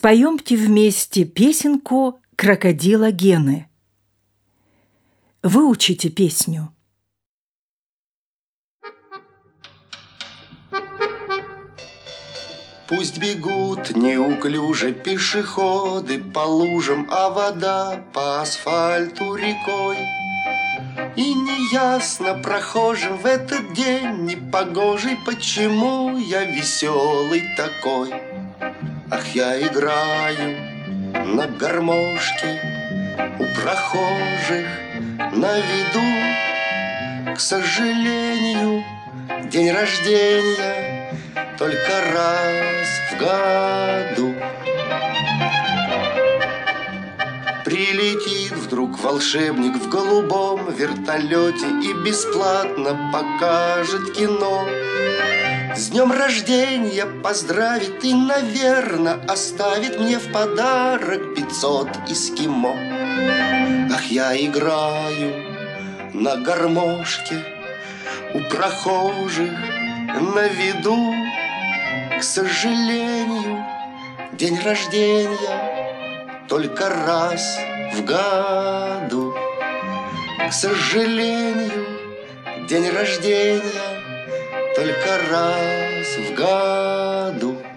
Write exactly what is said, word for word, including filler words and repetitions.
Споемте вместе песенку «Крокодила Гены». Выучите песню. Пусть бегут неуклюже пешеходы по лужам, а вода по асфальту рекой. И неясно прохожим в этот день непогожий, почему я веселый такой. Ах, я играю на гармошке у прохожих на виду. К сожалению, день рождения только раз в году. Прилетит вдруг волшебник в голубом вертолете и бесплатно покажет кино. С днем рождения поздравит и, наверно, оставит мне в подарок пятьсот эскимо. Ах, я играю на гармошке у прохожих на виду. К сожалению, день рождения только раз в году. К сожалению, день рождения только раз в году.